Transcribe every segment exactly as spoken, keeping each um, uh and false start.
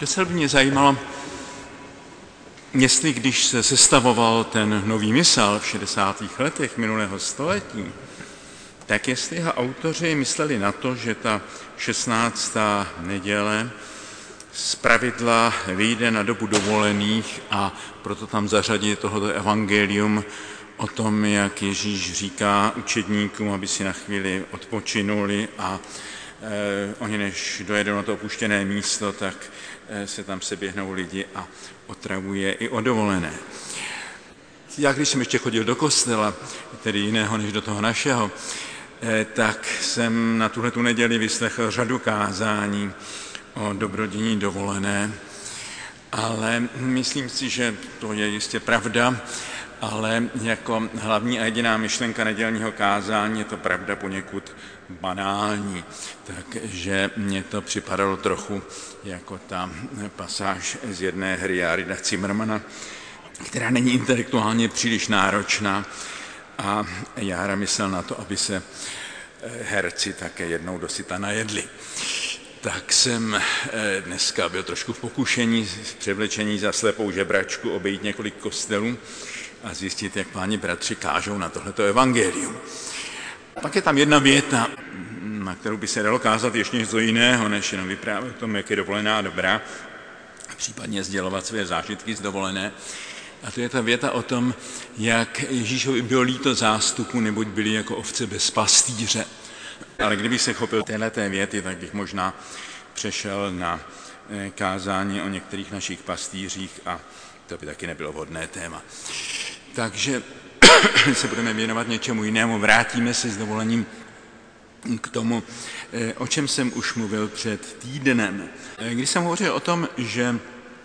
Docela by mě zajímalo, jestli když se sestavoval ten nový misal v šedesátých letech minulého století, tak jestli jeho autoři mysleli na to, že ta šestnáctá neděle zpravidla vyjde na dobu dovolených a proto tam zařadí tohoto evangelium o tom, jak Ježíš říká učedníkům, aby si na chvíli odpočinuli a eh, oni než dojedou na to opuštěné místo, tak eh, se tam seběhnou lidi a otravuje i o dovolené. Já když jsem ještě chodil do kostela, tedy jiného než do toho našeho, eh, tak jsem na tuhletu neděli vyslechl řadu kázání o dobrodění dovolené, ale myslím si, že to je jistě pravda, ale jako hlavní a jediná myšlenka nedělního kázání je to pravda poněkud banální, takže mně to připadalo trochu jako ta pasáž z jedné hry Jarida Zimmermana, která není intelektuálně příliš náročná a Jára myslel na to, aby se herci také jednou dosyta najedli. Tak jsem dneska byl trošku v pokušení v převlečení za slepou žebračku obejít několik kostelů a zjistit, jak páni bratři kážou na tohleto evangelium. Pak je tam jedna věta, na kterou by se dalo kázat ještě něco jiného, než jenom vyprávět o tom, jak je dovolená dobrá, případně sdělovat své zážitky z dovolené. A to je ta věta o tom, jak Ježíšovi bylo líto zástupu, neboť byli jako ovce bez pastýře. Ale kdybych se chopil téhleté věty, tak bych možná přešel na kázání o některých našich pastýřích a to by taky nebylo vhodné téma. Takže se budeme věnovat něčemu jinému. Vrátíme se s dovolením k tomu, o čem jsem už mluvil před týdnem. Když jsem hovořil o tom, že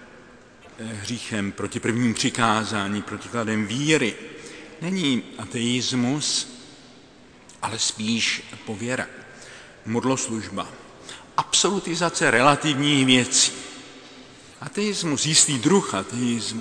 hříchem proti prvním přikázání, protikladem víry, není ateismus, ale spíš pověra, modloslužba, absolutizace relativních věcí. Ateismus, jistý druh ateismu,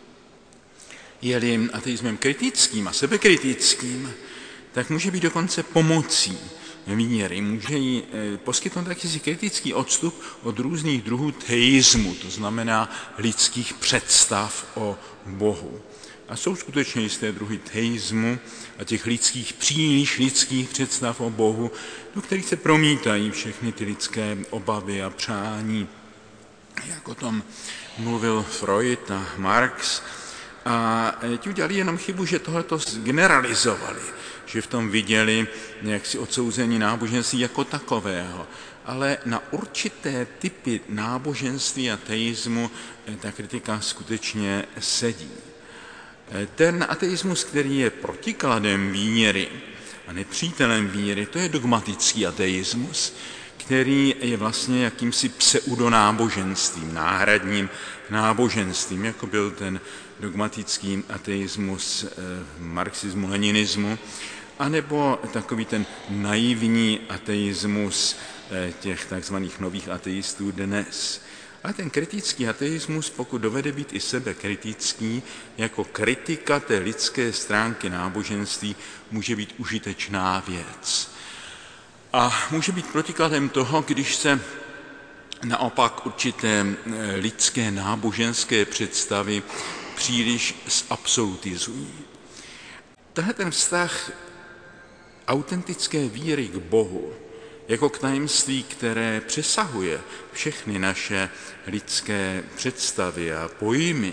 je-li ateismem kritickým a sebekritickým, tak může být dokonce pomocí víry. Může jí poskytnout jakýsi kritický odstup od různých druhů teismu, to znamená lidských představ o Bohu. A jsou skutečně jisté druhy teismu a těch lidských, příliš lidských představ o Bohu, do kterých se promítají všechny ty lidské obavy a přání. Jak o tom mluvil Freud a Marx. A ti udělali jenom chybu, že tohleto generalizovali, že v tom viděli jaksi odsouzení náboženství jako takového. Ale na určité typy náboženství a teismu ta kritika skutečně sedí. Ten ateismus, který je protikladem víry a nepřítelem víry, to je dogmatický ateismus, který je vlastně jakýmsi pseudonáboženstvím, náhradním náboženstvím, jako byl ten dogmatický ateismus marxismu, leninismu, anebo takový ten naivní ateismus těch takzvaných nových ateistů dnes. A ten kritický ateismus, pokud dovede být i sebekritický, jako kritika té lidské stránky náboženství, může být užitečná věc. A může být protikladem toho, když se naopak určité lidské náboženské představy příliš zabsolutizují. Tenhle ten vztah autentické víry k Bohu, jako k tajemství, které přesahuje všechny naše lidské představy a pojmy.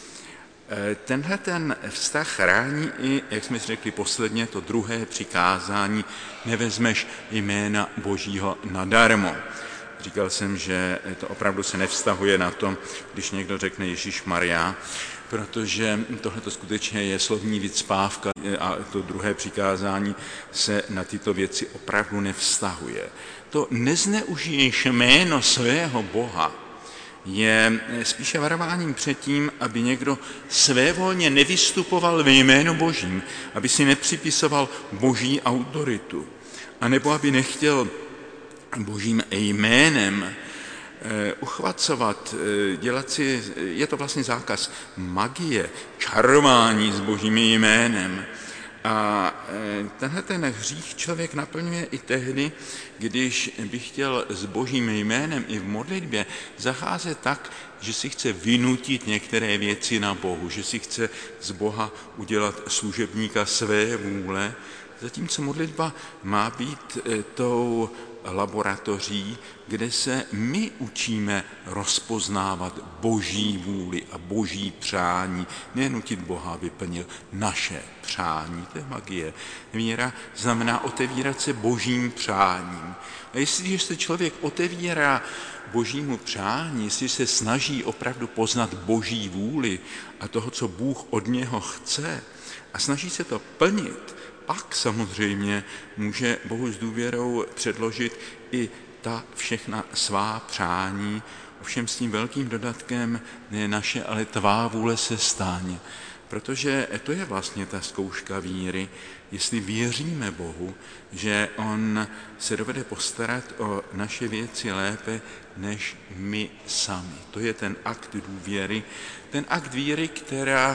Tenhle ten vztah chrání i, jak jsme si řekli posledně, to druhé přikázání, nevezmeš jména Božího nadarmo. Říkal jsem, že to opravdu se nevztahuje na to, když někdo řekne Ježíš Maria, protože tohle skutečně je slovní vycpávka a to druhé přikázání se na tyto věci opravdu nevztahuje. To nezneužiješ jméno svého Boha je spíše varováním před tím, aby někdo svévolně nevystupoval ve jménu Božím, aby si nepřipisoval Boží autoritu, anebo aby nechtěl Božím jménem uchvacovat, dělat si, je to vlastně zákaz magie, čarování s Božím jménem A tenhle ten hřích člověk naplňuje i tehdy, když by chtěl s Božím jménem i v modlitbě zacházet tak, že si chce vynutit některé věci na Bohu, že si chce z Boha udělat služebníka své vůle, zatímco modlitba má být tou laboratoří, kde se my učíme rozpoznávat Boží vůli a Boží přání, nenutit Boha, aby plnil naše přání. To je magie. Víra znamená otevírat se Božím přáním. A jestliže se člověk otevírá Božímu přání, jestli se snaží opravdu poznat Boží vůli a toho, co Bůh od něho chce, a snaží se to plnit, pak samozřejmě může Bohu s důvěrou předložit i ta všechna svá přání, ovšem s tím velkým dodatkem ne naše, ale tvá vůle se staň. Protože to je vlastně ta zkouška víry, jestli věříme Bohu, že On se dovede postarat o naše věci lépe než my sami. To je ten akt důvěry, ten akt víry, která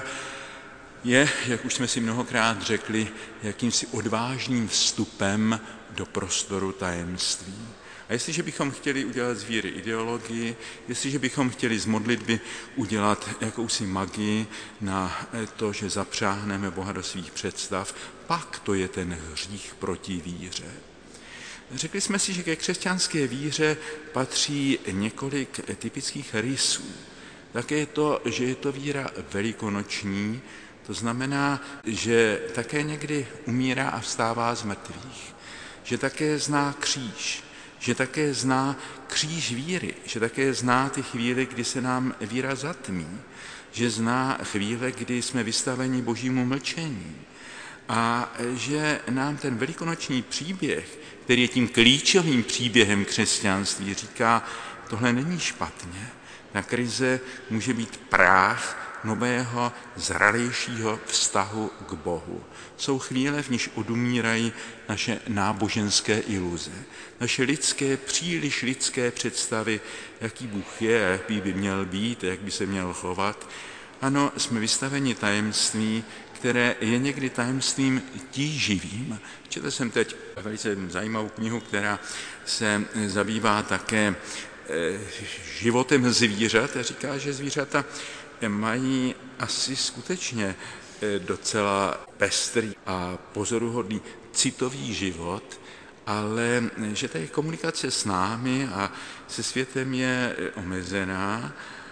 je, jak už jsme si mnohokrát řekli, jakýmsi odvážným vstupem do prostoru tajemství. A jestliže bychom chtěli udělat z víry ideologii, jestliže bychom chtěli z modlitby udělat jakousi magii na to, že zapřáhneme Boha do svých představ, pak to je ten hřích proti víře. Řekli jsme si, že ke křesťanské víře patří několik typických rysů. Také to, že je to víra velikonoční, to znamená, že také někdy umírá a vstává z mrtvých, že také zná kříž, že také zná kříž víry, že také zná ty chvíle, kdy se nám víra zatmí, že zná chvíle, kdy jsme vystaveni Božímu mlčení a že nám ten velikonoční příběh, který je tím klíčovým příběhem křesťanství, říká, tohle není špatně, ta krize může být práh nového, zralějšího vztahu k Bohu. Jsou chvíle, v níž odumírají naše náboženské iluze, naše lidské, příliš lidské představy, jaký Bůh je, jaký by měl být, jak by se měl chovat. Ano, jsme vystaveni tajemství, které je někdy tajemstvím tíživým. Četl jsem teď velice zajímavou knihu, která se zabývá také životem zvířat a říká, že zvířata mají asi skutečně docela pestrý a pozoruhodný citový život, ale že ta komunikace s námi a se světem je omezená.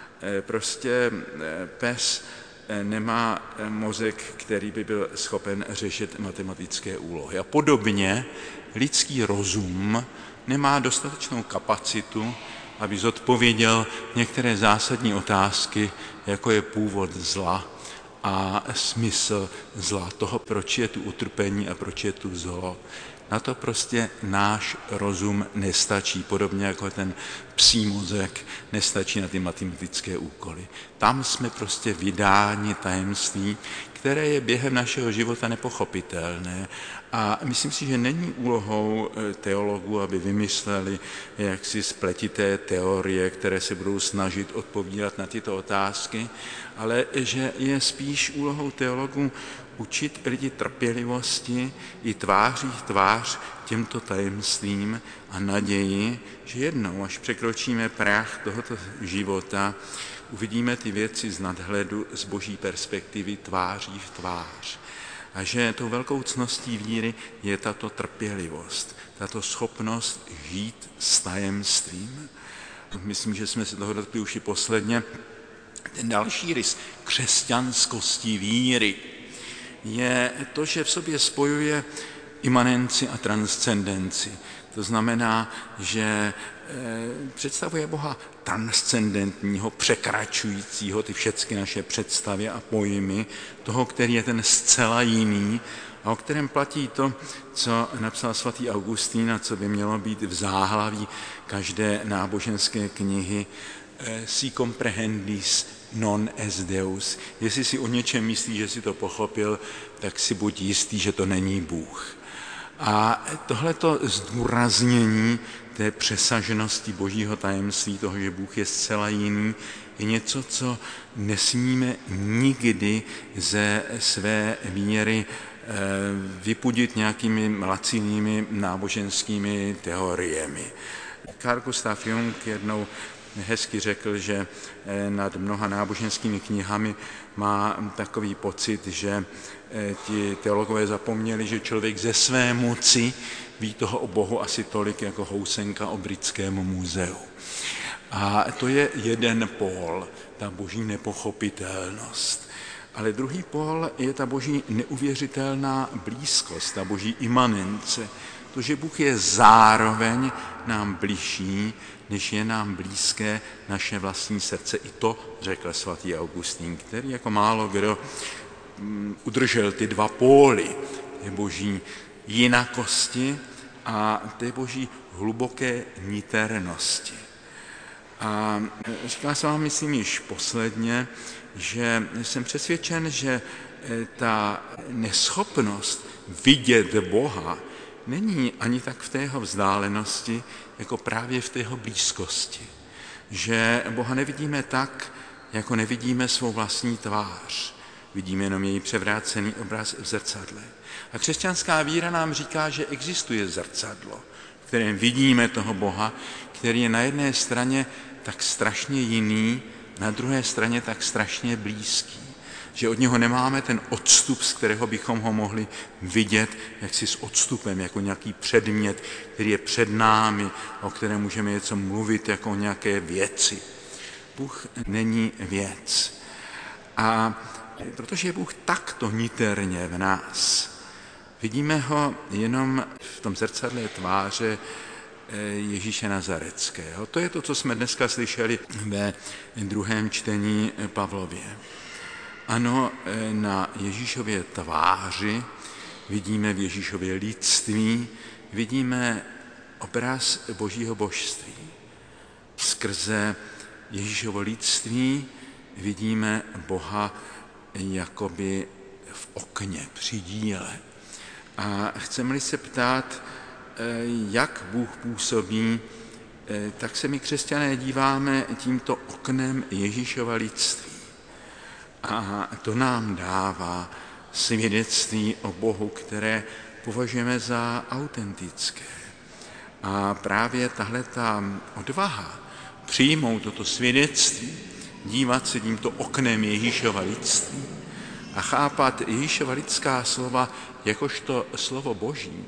Prostě pes nemá mozek, který by byl schopen řešit matematické úlohy. A podobně lidský rozum nemá dostatečnou kapacitu, aby zodpověděl některé zásadní otázky, jako je původ zla a smysl zla, toho, proč je tu utrpení a proč je tu zlo. Na to prostě náš rozum nestačí, podobně jako ten psí mozek nestačí na ty matematické úkoly. Tam jsme prostě vydáni tajemství, které je během našeho života nepochopitelné. A myslím si, že není úlohou teologů, aby vymysleli jaksi spletité teorie, které se budou snažit odpovídat na tyto otázky, ale že je spíš úlohou teologů učit lidi trpělivosti i tváří v tvář těmto tajemstvím a naději, že jednou, až překročíme práh tohoto života, uvidíme ty věci z nadhledu, z Boží perspektivy tváří v tvář. A že tou velkou ctností víry je tato trpělivost, tato schopnost žít s tajemstvím. Myslím, že jsme se toho dotkli už i posledně. Ten další rys křesťanskosti víry je to, že v sobě spojuje imanenci a transcendenci. To znamená, že představuje Boha transcendentního, překračujícího ty všechny naše představy a pojmy, toho, který je ten zcela jiný a o kterém platí to, co napsal svatý Augustín a co by mělo být v záhlaví každé náboženské knihy, si comprehendis non es Deus. Jestli si o něčem myslí, že si to pochopil, tak si buď jistý, že to není Bůh. A tohleto zdůraznění té přesaženosti Božího tajemství, toho, že Bůh je zcela jiný, je něco, co nesmíme nikdy ze své víry vypudit nějakými lacinými náboženskými teoriemi. Carl Gustav Jung jednou hezky řekl, že nad mnoha náboženskými knihami má takový pocit, že ti teologové zapomněli, že člověk ze své moci ví toho o Bohu asi tolik jako Housenka o Britském muzeu. A to je jeden pól, ta boží nepochopitelnost. Ale druhý pól je ta boží neuvěřitelná blízkost, ta boží imanence. To, že Bůh je zároveň nám bližší, než je nám blízké naše vlastní srdce. I to řekl svatý Augustín, který jako málo kdo udržel ty dva póly, té boží jinakosti a té boží hluboké niternosti. A říkal jsem vám, myslím, již posledně, že jsem přesvědčen, že ta neschopnost vidět Boha není ani tak v té jeho vzdálenosti, jako právě v té jeho blízkosti. Že Boha nevidíme tak, jako nevidíme svou vlastní tvář. Vidíme jenom její převrácený obraz v zrcadle. A křesťanská víra nám říká, že existuje zrcadlo, v kterém vidíme toho Boha, který je na jedné straně tak strašně jiný, na druhé straně tak strašně blízký. Že od něho nemáme ten odstup, z kterého bychom ho mohli vidět jaksi s odstupem, jako nějaký předmět, který je před námi, o kterém můžeme něco mluvit jako o nějaké věci. Bůh není věc. A protože je Bůh takto niterně v nás, vidíme ho jenom v tom zrcadlé tváře Ježíše Nazareckého. To je to, co jsme dneska slyšeli ve druhém čtení Pavlově. Ano, na Ježíšově tváři vidíme v Ježíšově lidství, vidíme obraz božího božství. Skrze Ježíšovo lidství vidíme Boha jakoby v okně, při díle. A chceme-li se ptát, jak Bůh působí, tak se my křesťané díváme tímto oknem Ježíšova lidství. A to nám dává svědectví o Bohu, které považujeme za autentické. A právě tahleta odvaha přijmout toto svědectví, dívat se tímto oknem Ježíšova lidství a chápat Ježíšova lidská slova jakožto slovo Boží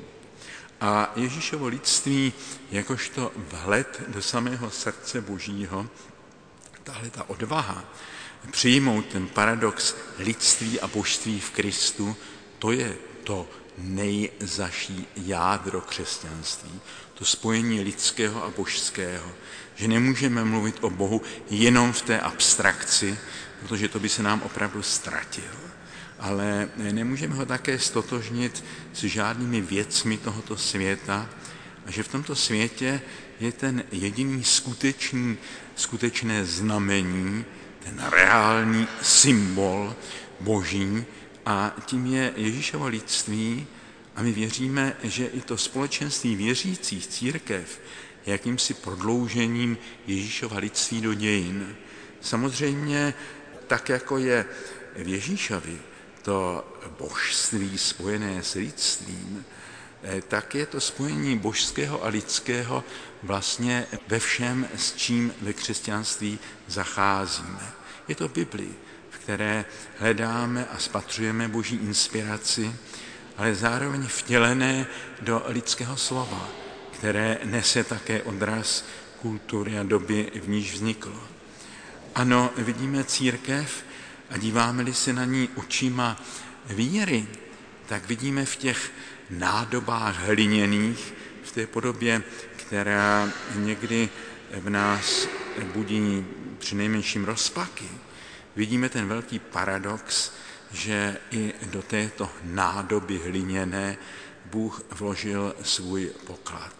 a Ježíšovo lidství jakožto vhled do samého srdce Božího, tahleta odvaha přijmout ten paradox lidství a božství v Kristu, to je to nejzaší jádro křesťanství, to spojení lidského a božského, že nemůžeme mluvit o Bohu jenom v té abstrakci, protože to by se nám opravdu ztratil, ale nemůžeme ho také stotožnit s žádnými věcmi tohoto světa a že v tomto světě je ten jediný skutečný, skutečné znamení, ten reální symbol boží a tím je Ježíšovo lidství a my věříme, že i to společenství věřících církev je jakýmsi prodloužením Ježíšova lidství do dějin. Samozřejmě tak, jako je v Ježíšovi to božství spojené s lidstvím, tak je to spojení božského a lidského vlastně ve všem, s čím ve křesťanství zacházíme. Je to Bibli, v které hledáme a spatřujeme boží inspiraci, ale zároveň vtělené do lidského slova, které nese také odraz kultury a doby, v níž vzniklo. Ano, vidíme církev a díváme-li se na ní očima víry, tak vidíme v těch nádobách hliněných, v té podobě, která někdy v nás budí přinejmenším rozpaky. Vidíme ten velký paradox, že i do této nádoby hliněné Bůh vložil svůj poklad.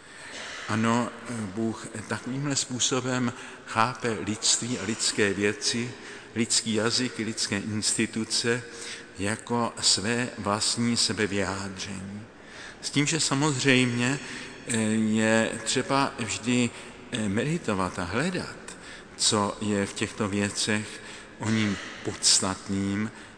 Ano, Bůh takovýmhle způsobem chápe lidství a lidské věci, lidský jazyk, lidské instituce jako své vlastní sebevyjádření. S tím, že samozřejmě je třeba vždy meditovat a hledat, co je v těchto věcech o ním podstatným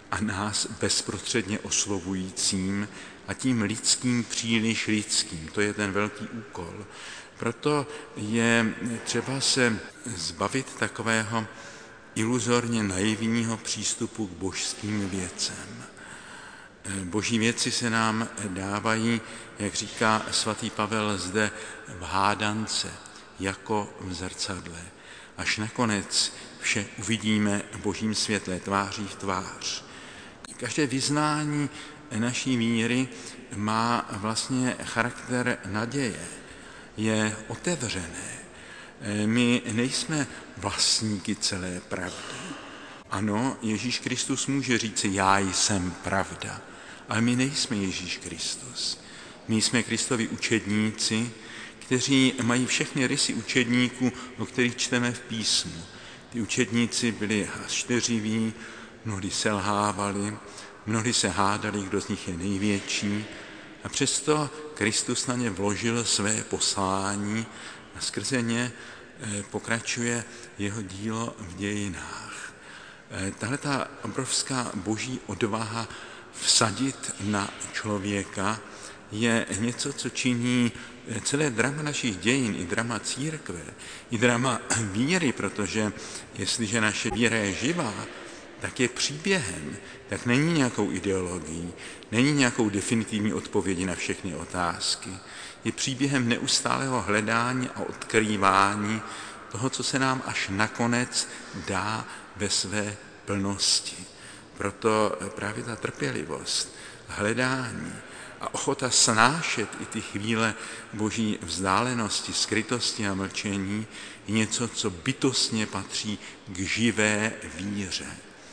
a nás bezprostředně oslovujícím a tím lidským příliš lidským. To je ten velký úkol. Proto je třeba se zbavit takového iluzorně naivního přístupu k božským věcem. Boží věci se nám dávají, jak říká svatý Pavel zde, v hádance, jako v zrcadle. Až nakonec vše uvidíme v božím světle, tváří v tvář. Každé vyznání naší víry má vlastně charakter naděje, je otevřené. My nejsme vlastníky celé pravdy. Ano, Ježíš Kristus může říci, já jsem pravda, ale my nejsme Ježíš Kristus. My jsme Kristovi učedníci, kteří mají všechny rysy učedníků, o kterých čteme v písmu. Ty učedníci byli hašteřiví, mnohdy selhávali, mnohdy se hádali, kdo z nich je největší, a přesto Kristus na ně vložil své poslání a skrze ně pokračuje jeho dílo v dějinách. Tahle ta obrovská boží odvaha vsadit na člověka je něco, co činí celé drama našich dějin, i drama církve, i drama víry, protože jestliže naše víra je živá, tak je příběhem, tak není nějakou ideologií, není nějakou definitivní odpovědí na všechny otázky. Je příběhem neustálého hledání a odkrývání toho, co se nám až nakonec dá ve své plnosti. Proto právě ta trpělivost, hledání a ochota snášet i ty chvíle boží vzdálenosti, skrytosti a mlčení je něco, co bytostně patří k živé víře.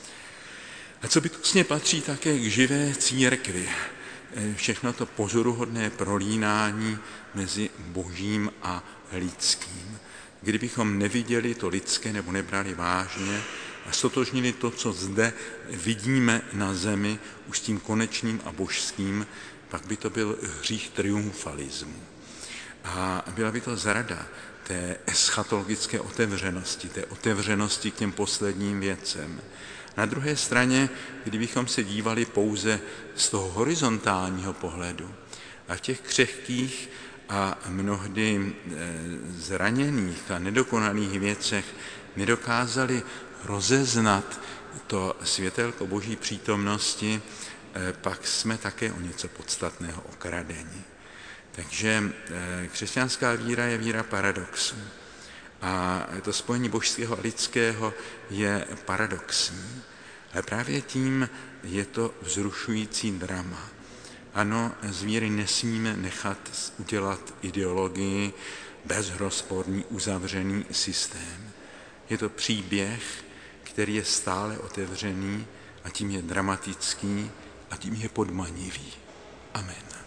A co bytostně patří také k živé církvi. Všechno to pozoruhodné prolínání mezi božím a lidským. Kdybychom neviděli to lidské nebo nebrali vážně a stotožnili to, co zde vidíme na zemi, už s tím konečným a božským, pak by to byl hřích triumfalismu. A byla by to zrada té eschatologické otevřenosti, té otevřenosti k těm posledním věcem. Na druhé straně, kdybychom se dívali pouze z toho horizontálního pohledu a v těch křehkých a mnohdy zraněných a nedokonalých věcech nedokázali rozeznat to světelko boží přítomnosti, pak jsme také o něco podstatného okradeni. Takže křesťanská víra je víra paradoxů. A to spojení božského a lidského je paradoxní. Ale právě tím je to vzrušující drama. Ano, z víry nesmíme nechat udělat ideologii, bezrozporný, uzavřený systém. Je to příběh, který je stále otevřený a tím je dramatický a tím je podmanivý. Amen.